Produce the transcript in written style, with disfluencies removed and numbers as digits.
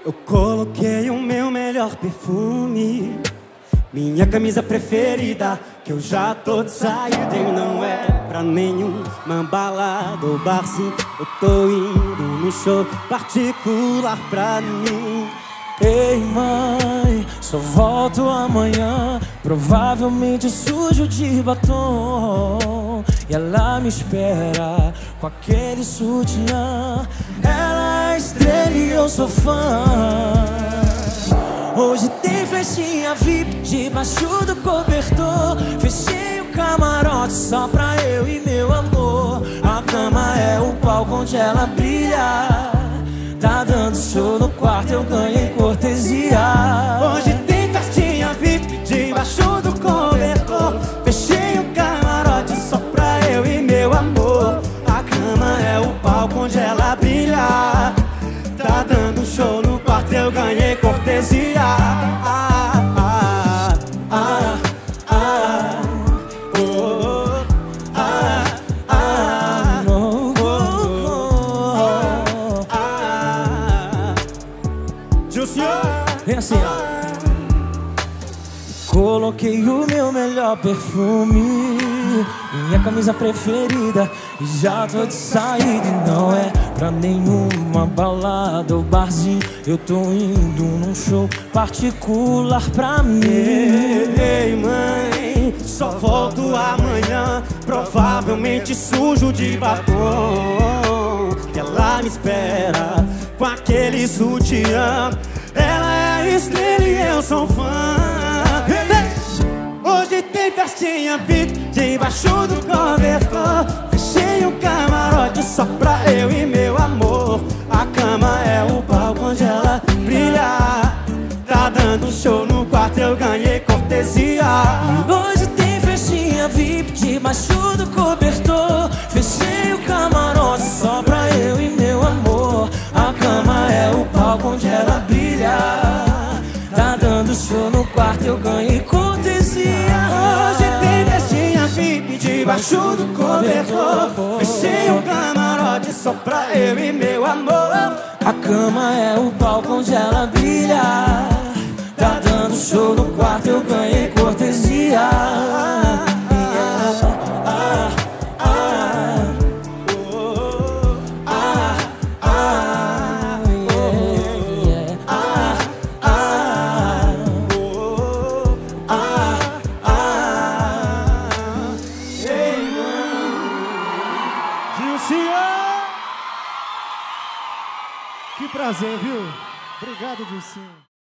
Eu coloquei o meu melhor perfume, minha camisa preferida, que eu já tô de saída e não é pra nenhuma balada ou barzinho. Eu tô indo num show particular pra mim. Ei mãe, só volto amanhã, provavelmente sujo de batom. E ela me espera com aquele sutiã. Ela é estrela e eu sou fã. Hoje tem festinha VIP debaixo do cobertor. Fechei o camarote só pra eu e meu amor. A cama é o palco onde ela brilha. Tá dando show no quarto, eu ganhei cortesia. Hoje tem festinha VIP debaixo do cobertor. Fechei um camarote só pra eu e meu amor. A cama é o palco onde ela brilha. Tá dando show no quarto, eu ganhei cortesia. Vem assim, ó. Coloquei o meu melhor perfume, minha camisa preferida, e já tô de saída. E não é pra nenhuma balada ou barzinho, eu tô indo num show particular pra mim. Ei mãe, só volto amanhã, provavelmente sujo de batom. Que ela me espera com aquele sutiã. Ela é estrela e eu sou fã. Hoje tem festinha VIP debaixo do cobertor. Fechei um camarote só pra eu e meu amor. A cama é o palco onde ela brilha. Tá dando show no quarto, eu ganhei cortesia. Hoje tem festinha VIP debaixo do cobertor. Fechei o camarote só pra eu e meu amor. A cama é o palco onde ela brilha. Tá dando show no quarto, eu ganhei cortesia. Hoje tem festinha VIP debaixo do cobertor. Fechei um camarote só pra eu e meu amor. A cama é o palco onde ela brilha. Tá dando show no quarto, eu ganhei cortesia. Que prazer, viu? Obrigado, Dilcinho.